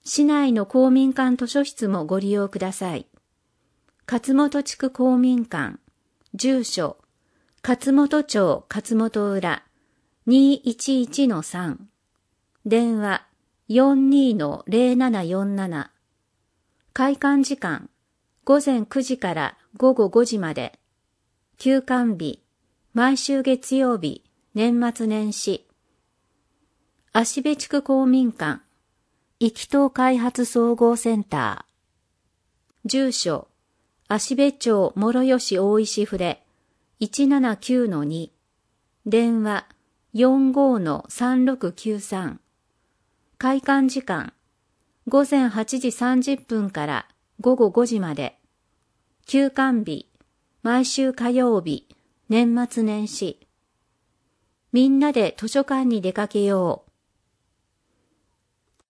市内の公民館図書室もご利用ください。勝本地区公民館、住所、勝本町勝本浦 211-3、電話 42-0747、開館時間、午前9時から午後5時まで、休館日、毎週月曜日、年末年始。芦部地区公民館、壱岐島開発総合センター。住所、芦部町諸吉大石筆 179-2、電話 45-3693。開館時間、午前8時30分から午後5時まで。休館日、毎週火曜日、年末年始。みんなで図書館に出かけよう。